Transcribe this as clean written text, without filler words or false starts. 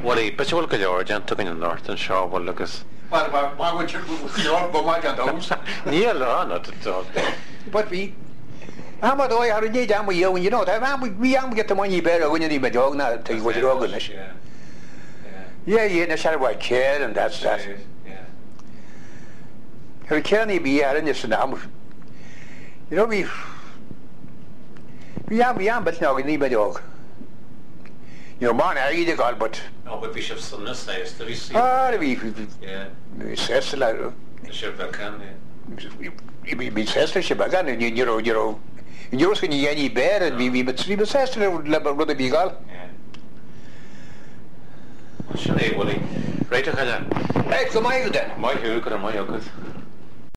Wally, but you will get your agent took in the north and show what Lucas. Well, why would you go my those? Neil, not at all. But we. How much do I have to do with you when you know that? We get the money better when you need my dog now. Take what you're going to. Yeah, in a shadow white chair, and that's that. You can't be here in this now. You know, we are, but now we need my dog. You know, man, I eat a god, but. No, but Bishop's son is nice. Did he see? Yeah. We says a lot. Bishop Bacan, We says to Shibagan, and you know, you're going to any bear, and we says to the big girl. What's your name, Willie? Right, okay, then. Hey, come on, then. My who could have my youngest.